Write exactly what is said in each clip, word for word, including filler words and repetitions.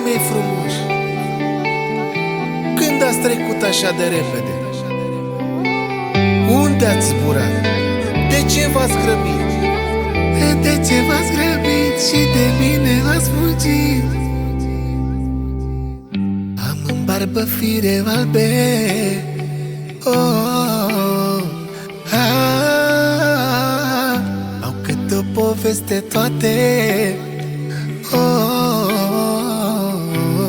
mei frumoși, când ați trecut așa de repede? Unde ați zburat? De ce v-ați grăbit? De ce v-ați grăbit și de mine ați fugit? Am în barbă fire albe, oh, oh, oh. Ah, au câte o poveste toate, oh, oh, oh.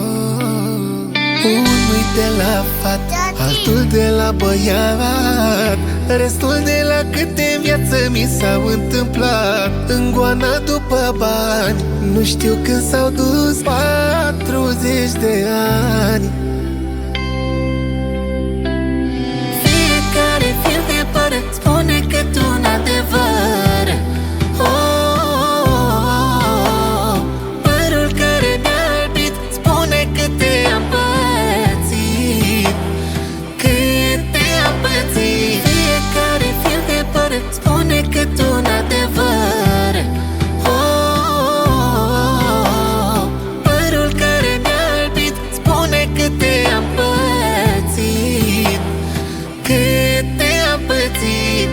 Unul de la fată, altul de la băiat, restul de la câte în viață mi s-au întâmplat. În goana după bani, nu știu când s-au dus patruzeci de ani. Fiecare fir de păr spune cât un adevăr, oh, oh, oh. Părul care mi-a albit spune cât te-am pățit, cât te-am pățit. Fiecare fir de păr spune cât un adevăr, oh, oh, oh. Părul care mi-a albit spune cât te-am pățit, cât te-am pățit.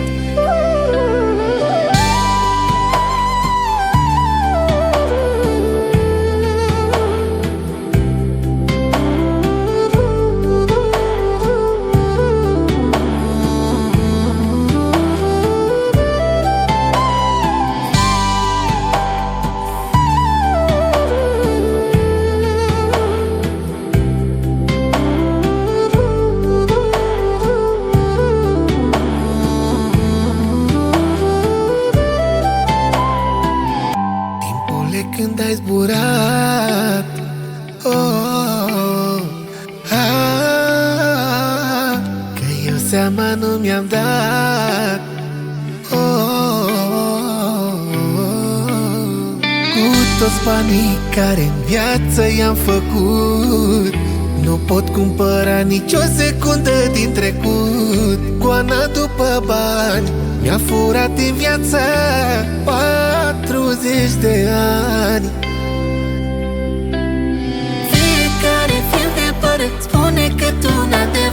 Când ai zburat, oh, oh, oh. Ah, că eu seama nu mi-am dat, oh, oh, oh, oh. Cu toți banii care în viață i-am făcut, nu pot cumpăra nicio secundă din trecut. Goana după bani mi-a furat din viață patruzeci de ani. Fiecare fir de păr spune cât un adevăr,